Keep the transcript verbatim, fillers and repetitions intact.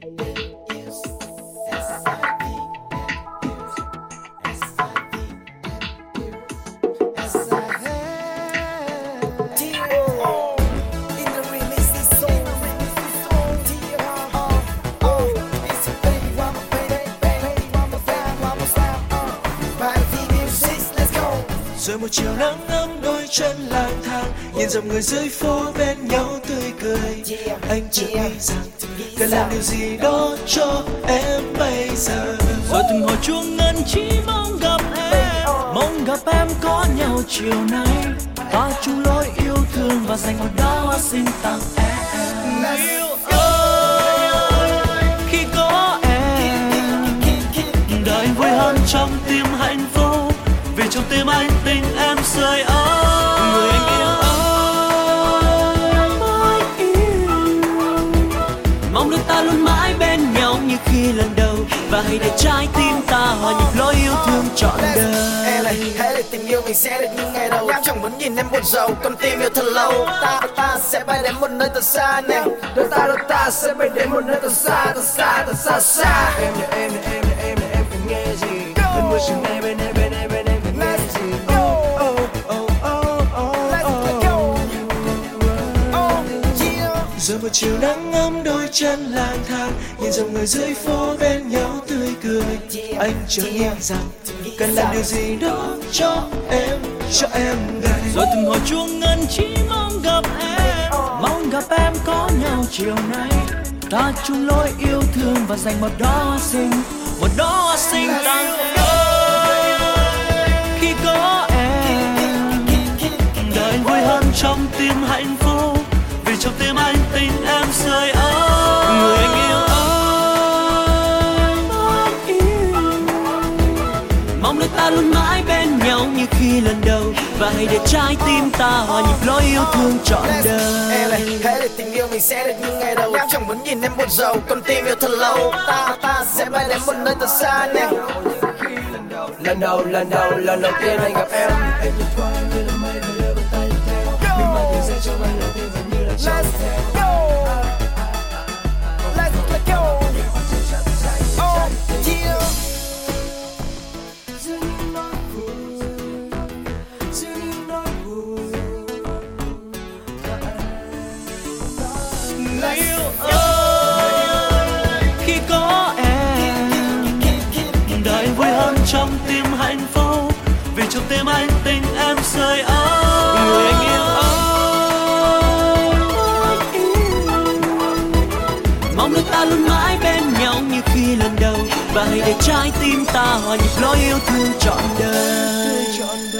Rồi một chiều nắng ấm đôi chân lang thang, nhìn dòng người dưới phố bên nhau tươi cười. Anh chợt nghĩ rằng cần làm điều gì đó cho em bây giờ. Rồi từng hồi chuông ngân chỉ mong gặp em, mong gặp em có nhau chiều nay. Ta chung lối yêu thương và dành một đóa hoa xinh tặng em. Yêu ơi, khi có em, đời vui hơn trong tim hạnh phúc. Vì trong tim anh tình em sưởi ấm. Người anh yêu ơi, mãi yêu. Mong đôi ta luôn mãi bên nhau như khi lần đầu. Và hãy để trái tim ta hòa nhịp lối yêu thương trọn đời. Em này, hãy để tình yêu mình sẽ được như ngày đầu. Em chẳng muốn nhìn em buồn rầu, con tim yêu thật lâu. Ta và ta sẽ bay đến một nơi thật xa nè. Đôi ta đôi ta sẽ bay đến một nơi thật xa, thật xa, thật xa xa. Em là em là em là em là em phải nghe gì. Cơn mưa chiều nay bên em bên em bên em phải nghe gì. Oh oh oh oh oh oh. Rồi một chiều nắng ấm đôi chân lang thang, nhìn dòng người dưới phố bên nhau tươi cười. Anh chợt nghĩ rằng cần làm điều gì đó cho em, cho em gầy. Rồi từng hồi chuông ngân chỉ mong gặp em, mong gặp em có nhau chiều nay. Ta chung lối yêu thương và dành một đóa hoa xinh, một đóa hoa xinh tặng em. Khi có em, đời vui hơn trong tim hạnh phúc. Vì trong tim anh tình em sưởi ấm. Người anh yêu ơi, mãi yêu. Mong đôi ta luôn mãi bên nhau như khi lần đầu. Và hãy để trái tim ta hòa nhịp lối yêu thương trọn đời. Em này, hãy để tình yêu mình sẽ được như ngày đầu. Em chẳng muốn nhìn em buồn rầu, con tim yêu thật lâu. Ta ta sẽ bay đến một nơi thật xa nè. Lần đầu, lần đầu, lần đầu tiên anh gặp em. Em nhìn qua em như là mây và lơ bàn tay theo. Mình mang tiếng rẽ cho anh đầu tiên dường như là trong theo. Let's go. Oh yeah. Yêu ơi, khi có em, đời vui hơn trong tim hạnh phúc. Vì trong tim anh tình em sưởi ấm. Người anh yêu ơi, mãi yêu. Mong đôi ta luôn mãi bên nhau như khi lần đầu. Và hãy để trái tim ta hòa nhịp lối yêu thương trọn đời.